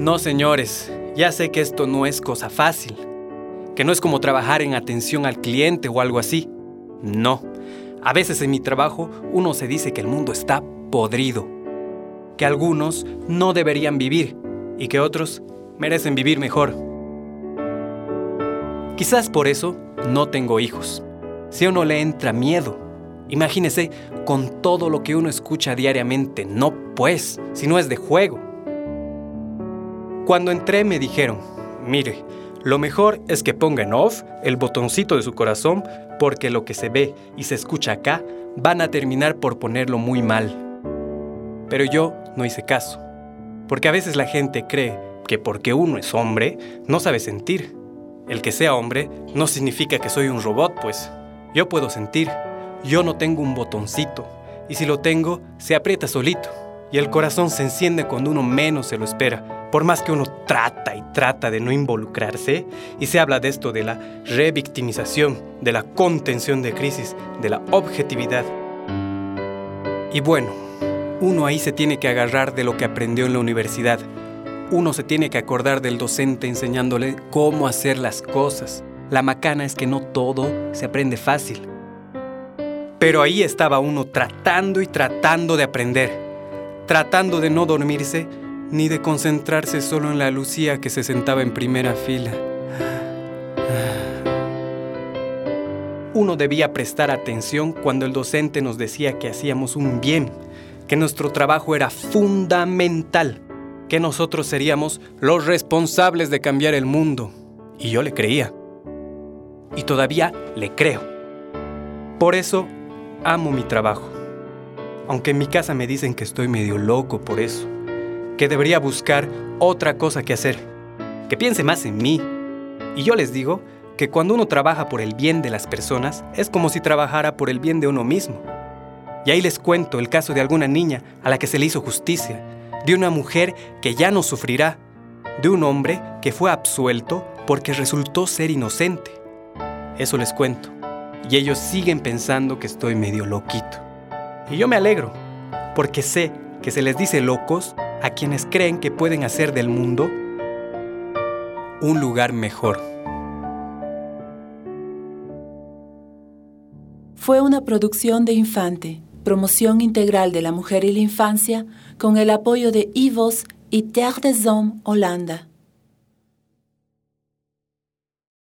No, señores, ya sé que esto no es cosa fácil, que no es como trabajar en atención al cliente o algo así. No, a veces en mi trabajo uno se dice que el mundo está podrido, que algunos no deberían vivir y que otros merecen vivir mejor. Quizás por eso no tengo hijos. Si a uno le entra miedo, imagínese con todo lo que uno escucha diariamente. No pues, si no es de juego. Cuando entré me dijeron, mire, lo mejor es que ponga en off el botoncito de su corazón porque lo que se ve y se escucha acá van a terminar por ponerlo muy mal. Pero yo no hice caso, porque a veces la gente cree que porque uno es hombre no sabe sentir. El que sea hombre no significa que soy un robot, pues. Yo puedo sentir. Yo no tengo un botoncito. Y si lo tengo, se aprieta solito. Y el corazón se enciende cuando uno menos se lo espera. Por más que uno trata y trata de no involucrarse, y se habla de esto de la revictimización, de la contención de crisis, de la objetividad. Y bueno, uno ahí se tiene que agarrar de lo que aprendió en la universidad. Uno se tiene que acordar del docente enseñándole cómo hacer las cosas. La macana es que no todo se aprende fácil. Pero ahí estaba uno tratando y tratando de aprender, tratando de no dormirse ni de concentrarse solo en la Lucía que se sentaba en primera fila. Uno debía prestar atención cuando el docente nos decía que hacíamos un bien, que nuestro trabajo era fundamental, que nosotros seríamos los responsables de cambiar el mundo. Y yo le creía. Y todavía le creo. Por eso amo mi trabajo. Aunque en mi casa me dicen que estoy medio loco por eso, que debería buscar otra cosa que hacer, que piense más en mí. Y yo les digo que cuando uno trabaja por el bien de las personas, es como si trabajara por el bien de uno mismo. Y ahí les cuento el caso de alguna niña a la que se le hizo justicia, de una mujer que ya no sufrirá, de un hombre que fue absuelto porque resultó ser inocente. Eso les cuento. Y ellos siguen pensando que estoy medio loquito. Y yo me alegro, porque sé que se les dice locos a quienes creen que pueden hacer del mundo un lugar mejor. Fue una producción de Infante, promoción integral de la mujer y la infancia, con el apoyo de IVOS y Terre des Hommes Holanda.